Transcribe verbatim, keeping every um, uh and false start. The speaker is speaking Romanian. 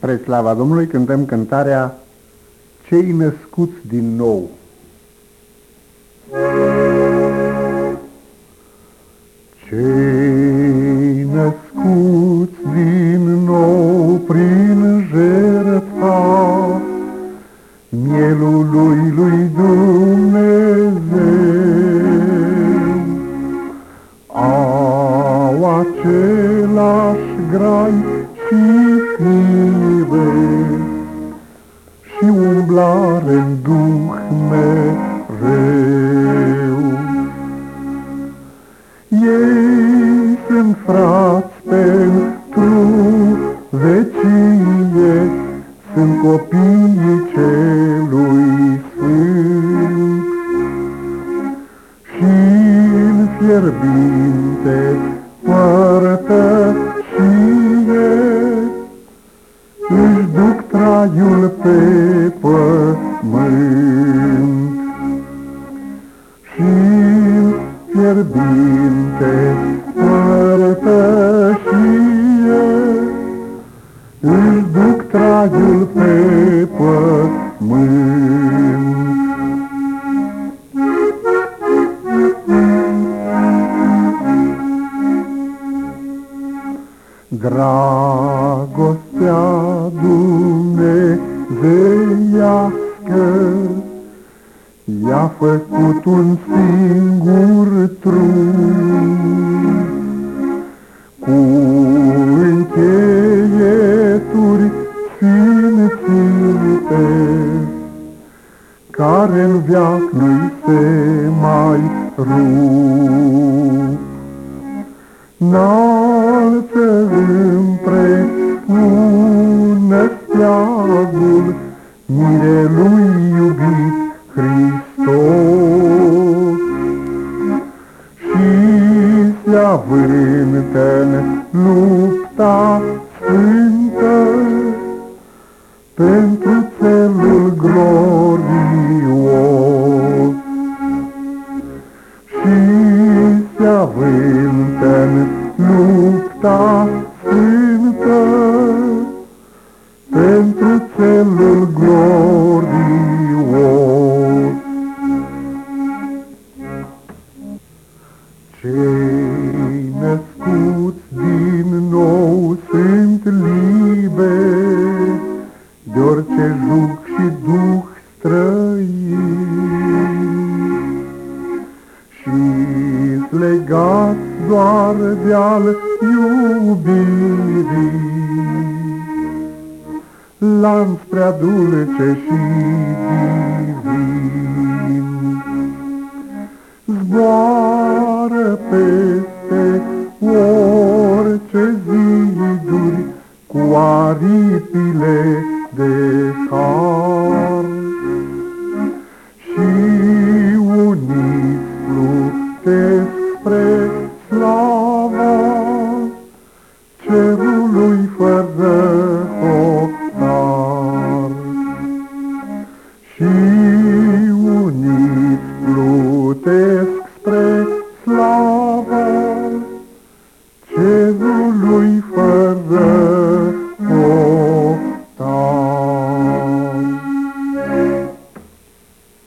Spre slava Domnului cântăm cântarea Cei născuți din nou. Cei născuți din nou prin jertfa mielului lui Dumnezeu au același grai și fire și umblare-n Duh mereu. Ei sunt frați pentru vecie, sunt copiii celui Sfânt și-n fierbinte părtășie își duc traiul pe pământ. Și-n fierbinte părtășie își duc traiul pe pământ. Dragostea dumnezeiască i-a făcut un singur trup, cu încheieturi sfințite, care-n veac nu-i se mai rup. Înalță împreună steagul mirelui iubit Hristos și se avântă-n lupta sfântă pentru țelul glorios. Și se avântă-n lupta sfântă pentru țelul glorios. Cei născuți din nou sunt liberi de orice jug și duh străin și-s legați doar de-al iubirii, lanț prea dulce și divin. Zboară peste orice ziduri cu aripile de har și uniți plutesc spre slava cerului fără hotar. Și uniți plutesc spre slava